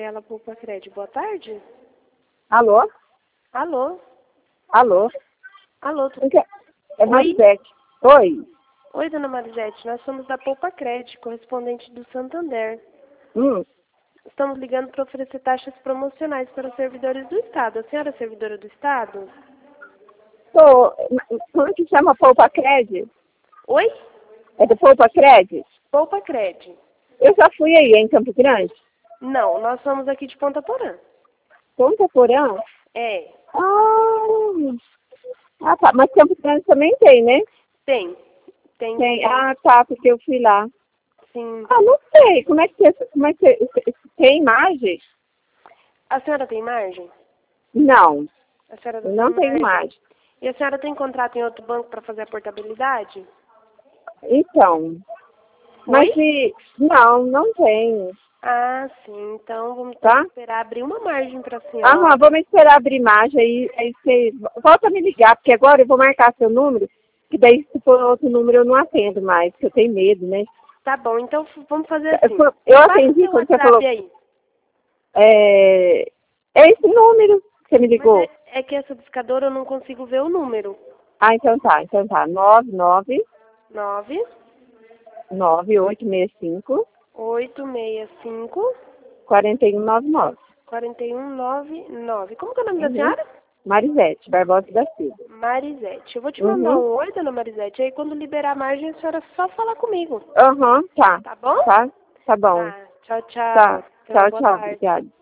Rafaela Poupa Crédito. Boa tarde. Alô? Alô? Alô? Alô? É Marisete. Oi? Oi, dona Marisete. Nós somos da Poupa Crédito, correspondente do Santander. Estamos ligando para oferecer taxas promocionais para os servidores do Estado. A senhora é servidora do Estado? Como que chama Poupa Crédito? Oi? É do Poupa Crédito? Poupa Crédito. Eu já fui aí em Campo Grande. Não, nós somos aqui de Ponta Porã. Ponta Porã? É. Tá. Mas Campo Grande também tem, né? Tem. Ah, tá, porque eu fui lá. Sim. Não sei. Como é que tem imagem? A senhora tem margem? Não. A senhora Eu não tenho imagem. E a senhora tem contrato em outro banco para fazer a portabilidade? Então. Mas não tenho. Ah, sim. Então vamos esperar abrir uma margem para a senhora. Vamos esperar abrir margem aí você volta a me ligar, porque agora eu vou marcar seu número, que daí se for outro número eu não atendo mais, porque eu tenho medo, né? Tá bom, então vamos fazer assim. Eu atendi quando você falou. Aí. É esse número que você me ligou. Mas é que essa discadora eu não consigo ver o número. Então tá. 99 9 9865 865 4199. 4199. Como que é o nome da senhora? Marisete Barbosa da Silva. Marisete. Eu vou te mandar um oi, dona Marisete. Aí quando liberar a margem, a senhora só falar comigo. Tá. Tá bom? Tá bom. Tá. Tchau, tchau. Tchau. Boa Tchau. tarde. Obrigada.